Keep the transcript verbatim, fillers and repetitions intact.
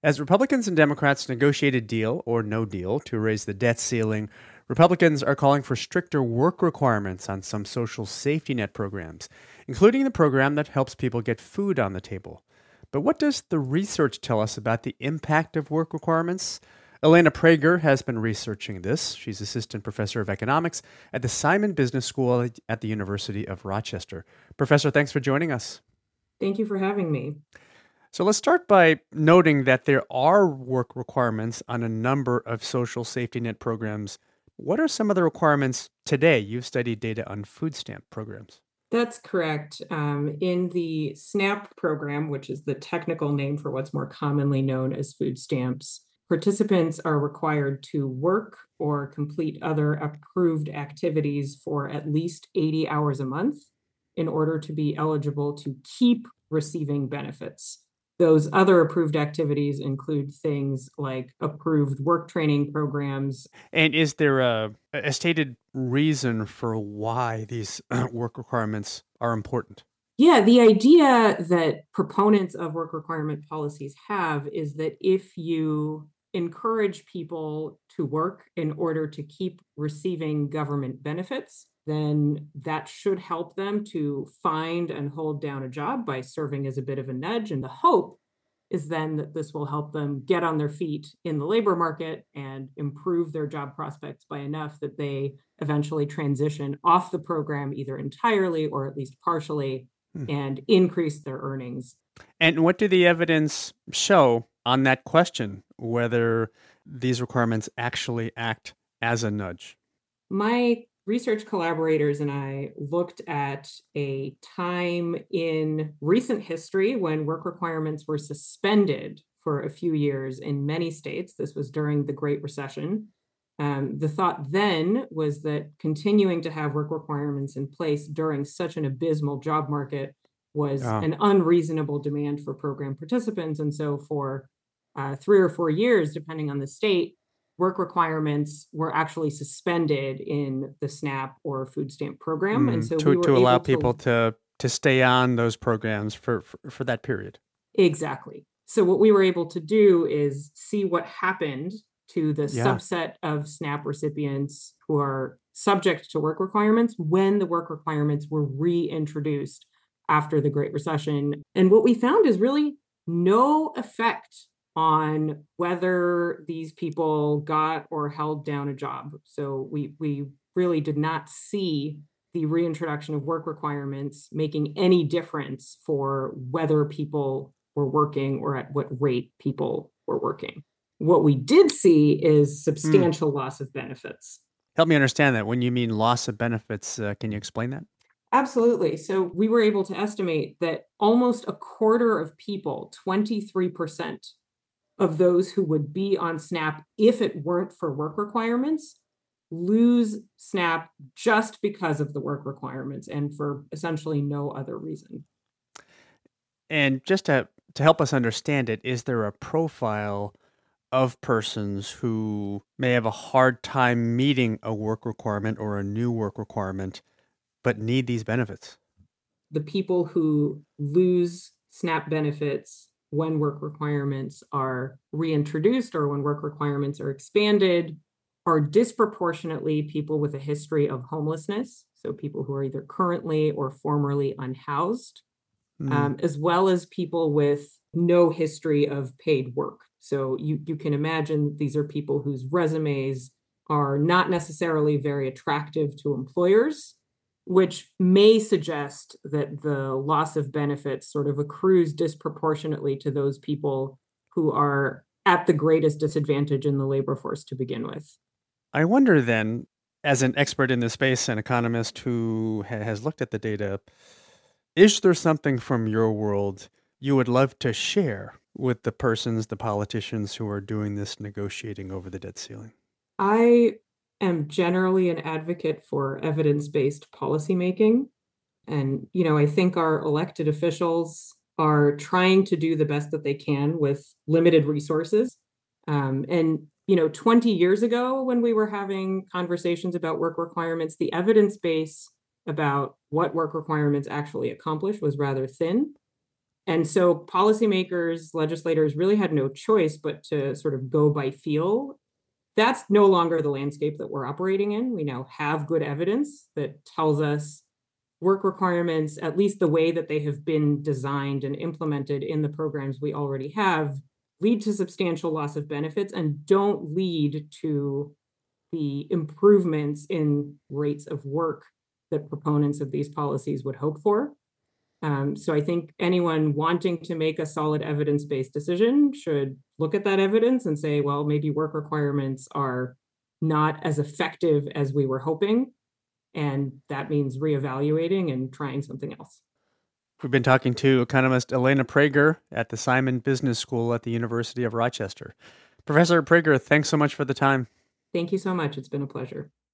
As Republicans and Democrats negotiate a deal or no deal to raise the debt ceiling, Republicans are calling for stricter work requirements on some social safety net programs, including the program that helps people get food on the table. But what does the research tell us about the impact of work requirements? Elena Prager has been researching this. She's assistant professor of economics at the Simon Business School at the University of Rochester. Professor, thanks for joining us. Thank you for having me. So let's start by noting that there are work requirements on a number of social safety net programs. What are some of the requirements today? You've studied data on food stamp programs. That's correct. Um, in the SNAP program, which is the technical name for what's more commonly known as food stamps, participants are required to work or complete other approved activities for at least eighty hours a month in order to be eligible to keep receiving benefits. Those other approved activities include things like approved work training programs. And is there a, a stated reason for why these work requirements are important? Yeah, the idea that proponents of work requirement policies have is that if you encourage people to work in order to keep receiving government benefits, then that should help them to find and hold down a job by serving as a bit of a nudge. And the hope is then that this will help them get on their feet in the labor market and improve their job prospects by enough that they eventually transition off the program either entirely or at least partially Hmm. and increase their earnings. And what do the evidence show on that question, whether these requirements actually act as a nudge? My research collaborators and I looked at a time in recent history when work requirements were suspended for a few years in many states. This was during the Great Recession. Um, the thought then was that continuing to have work requirements in place during such an abysmal job market was Oh. an unreasonable demand for program participants. And so for uh, three or four years, depending on the state, work requirements were actually suspended in the SNAP or food stamp program. And Mm, so to we were to allow able people to to to stay on those programs for, for for that period. exactly. So what we were able to do is see what happened to the Yeah. subset of SNAP recipients who are subject to work requirements when the work requirements were reintroduced after the Great Recession. And what we found is really no effect on whether these people got or held down a job. So we we really did not see the reintroduction of work requirements making any difference for whether people were working or at what rate people were working. What we did see is Hmm. substantial loss of benefits. Help me understand that. When you mean loss of benefits, uh, can you explain that? Absolutely. So we were able to estimate that almost a quarter of people, twenty-three percent of those who would be on SNAP if it weren't for work requirements, lose SNAP just because of the work requirements and for essentially no other reason. And just to to help us understand it, is there a profile of persons who may have a hard time meeting a work requirement or a new work requirement, but need these benefits? The people who lose SNAP benefits when work requirements are reintroduced or when work requirements are expanded are disproportionately people with a history of homelessness. So people who are either currently or formerly unhoused, Hmm. um, as well as people with no history of paid work. So you, you can imagine these are people whose resumes are not necessarily very attractive to employers, which may suggest that the loss of benefits sort of accrues disproportionately to those people who are at the greatest disadvantage in the labor force to begin with. I wonder then, as an expert in this space, an economist who ha- has looked at the data, is there something from your world you would love to share with the persons, the politicians who are doing this negotiating over the debt ceiling? I am generally an advocate for evidence-based policymaking. And, you know, I think our elected officials are trying to do the best that they can with limited resources. Um, and, you know, twenty years ago, when we were having conversations about work requirements, the evidence base about what work requirements actually accomplish was rather thin. And so policymakers, legislators really had no choice but to sort of go by feel. That's no longer the landscape that we're operating in. We now have good evidence that tells us work requirements, at least the way that they have been designed and implemented in the programs we already have, lead to substantial loss of benefits and don't lead to the improvements in rates of work that proponents of these policies would hope for. Um, so I think anyone wanting to make a solid evidence-based decision should look at that evidence and say, well, maybe work requirements are not as effective as we were hoping. And that means reevaluating and trying something else. We've been talking to economist Elena Prager at the Simon Business School at the University of Rochester. Professor Prager, thanks so much for the time. Thank you so much. It's been a pleasure.